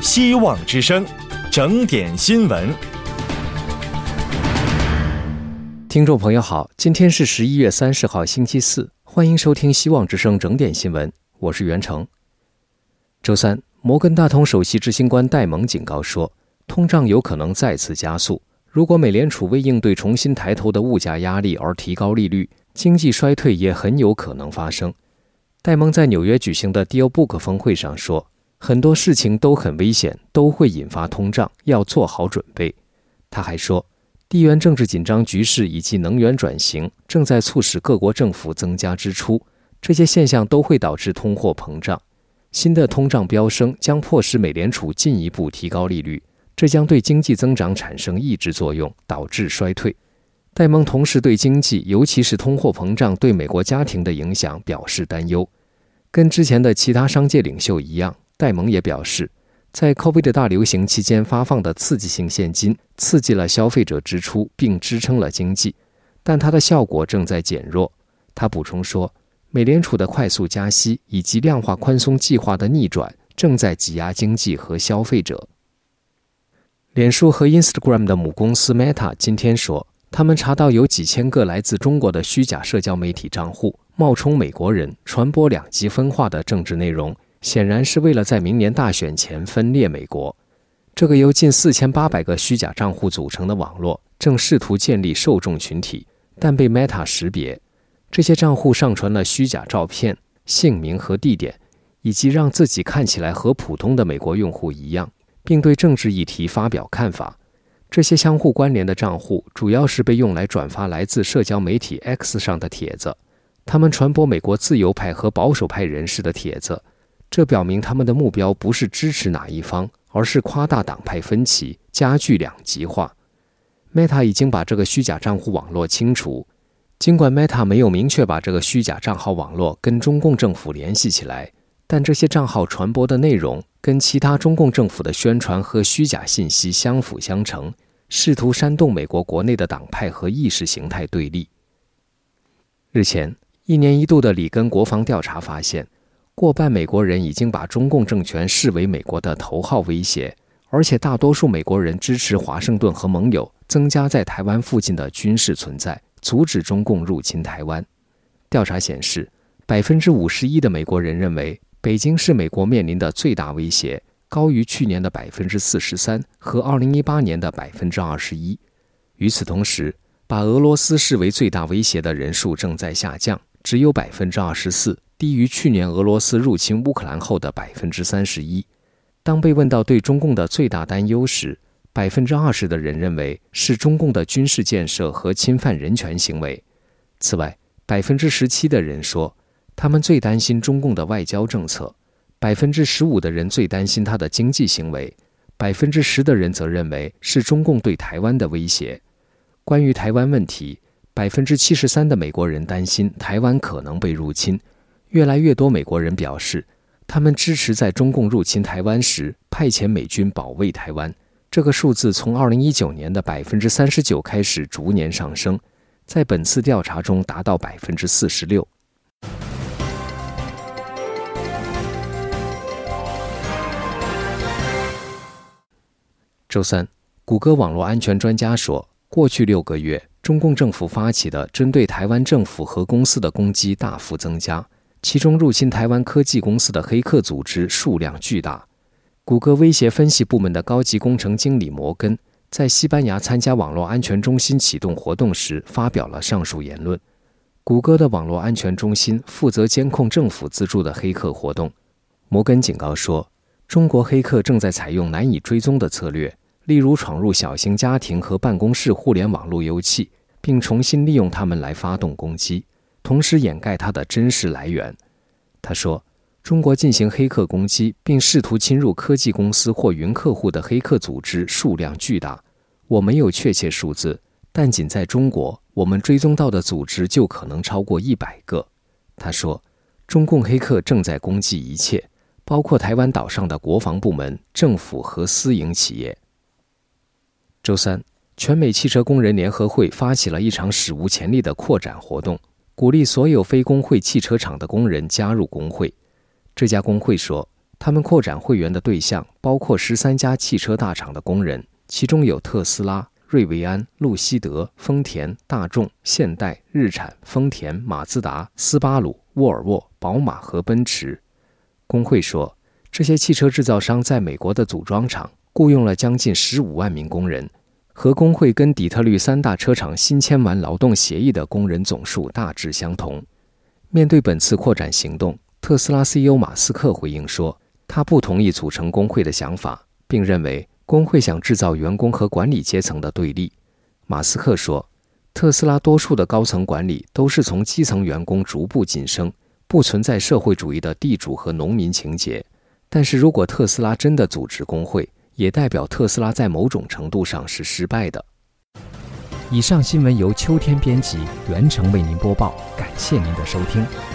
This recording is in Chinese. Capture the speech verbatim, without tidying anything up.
希望之声，整点新闻。 听众朋友好，今天是十一月三十号星期四，欢迎收听希望之声整点新闻，我是袁成。周三，摩根大通首席执行官戴蒙警告说，通胀有可能再次加速，如果美联储为应对重新抬头的物价压力而提高利率，经济衰退也很有可能发生。戴蒙在纽约举行的 Deal Book 峰会上说，很多事情都很危险，都会引发通胀，要做好准备。他还说，地缘政治紧张局势以及能源转型正在促使各国政府增加支出，这些现象都会导致通货膨胀。新的通胀飙升将迫使美联储进一步提高利率，这将对经济增长产生抑制作用，导致衰退。戴蒙同时对经济，尤其是通货膨胀对美国家庭的影响表示担忧。跟之前的其他商界领袖一样，戴蒙也表示，在 COVID 大流行期间发放的刺激性现金刺激了消费者支出，并支撑了经济，但它的效果正在减弱。他补充说，美联储的快速加息以及量化宽松计划的逆转正在挤压经济和消费者。脸书和 Instagram 的母公司 Meta 今天说，他们查到有几千个来自中国的虚假社交媒体账户冒充美国人，传播两极分化的政治内容，显然是为了在明年大选前分裂美国。这个由近四千八百个虚假账户组成的网络正试图建立受众群体，但被 Meta 识别。这些账户上传了虚假照片、姓名和地点，以及让自己看起来和普通的美国用户一样，并对政治议题发表看法。这些相互关联的账户主要是被用来转发来自社交媒体 X 上的帖子，他们传播美国自由派和保守派人士的帖子，这表明他们的目标不是支持哪一方，而是夸大党派分歧，加剧两极化。Meta 已经把这个虚假账户网络清除，尽管 Meta 没有明确把这个虚假账号网络跟中共政府联系起来，但这些账号传播的内容跟其他中共政府的宣传和虚假信息相辅相成，试图煽动美国国内的党派和意识形态对立。日前，一年一度的里根国防调查发现，过半美国人已经把中共政权视为美国的头号威胁，而且大多数美国人支持华盛顿和盟友增加在台湾附近的军事存在，阻止中共入侵台湾。调查显示， 百分之五十一 的美国人认为北京是美国面临的最大威胁，高于去年的 百分之四十三 和二零一八年的 百分之二十一。 与此同时，把俄罗斯视为最大威胁的人数正在下降，只有 百分之二十四， 低于去年俄罗斯入侵乌克兰后的 百分之三十一。 当被问到对中共的最大担忧时， 百分之二十 的人认为是中共的军事建设和侵犯人权行为。此外， 百分之十七 的人说他们最担心中共的外交政策， 百分之十五 的人最担心他的经济行为， 百分之十 的人则认为是中共对台湾的威胁。关于台湾问题， 百分之七十三 的美国人担心台湾可能被入侵。越来越多美国人表示，他们支持在中共入侵台湾时派遣美军保卫台湾。这个数字从二零一九年的 百分之三十九 开始逐年上升，在本次调查中达到 百分之四十六。周三，谷歌网络安全专家说，过去六个月，中共政府发起的针对台湾政府和公司的攻击大幅增加，其中入侵台湾科技公司的黑客组织数量巨大。谷歌威胁分析部门的高级工程经理摩根在西班牙参加网络安全中心启动活动时发表了上述言论。谷歌的网络安全中心负责监控政府资助的黑客活动。摩根警告说，中国黑客正在采用难以追踪的策略，例如闯入小型家庭和办公室互联网路由器，并重新利用它们来发动攻击，同时掩盖它的真实来源。他说，中国进行黑客攻击并试图侵入科技公司或云客户的黑客组织数量巨大，我没有确切数字，但仅在中国，我们追踪到的组织就可能超过一百个。他说，中共黑客正在攻击一切，包括台湾岛上的国防部门、政府和私营企业。周三，全美汽车工人联合会发起了一场史无前例的扩展活动，鼓励所有非工会汽车厂的工人加入工会。这家工会说， 他们扩展会员的对象包括十三家汽车大厂的工人，其中有特斯拉、瑞维安、路西德、丰田、大众、现代、日产、丰田、马自达、斯巴鲁、沃尔沃、宝马和奔驰。工会说，这些汽车制造商在美国的组装厂雇佣了将近十五万名工人，和工会跟底特律三大车厂新签完劳动协议的工人总数大致相同。面对本次扩展行动，特斯拉 C E O 马斯克回应说，他不同意组成工会的想法，并认为工会想制造员工和管理阶层的对立。马斯克说，特斯拉多数的高层管理都是从基层员工逐步晋升，不存在社会主义的地主和农民情节。但是如果特斯拉真的组织工会，也代表特斯拉在某种程度上是失败的。以上新闻由秋天编辑，袁成为您播报，感谢您的收听。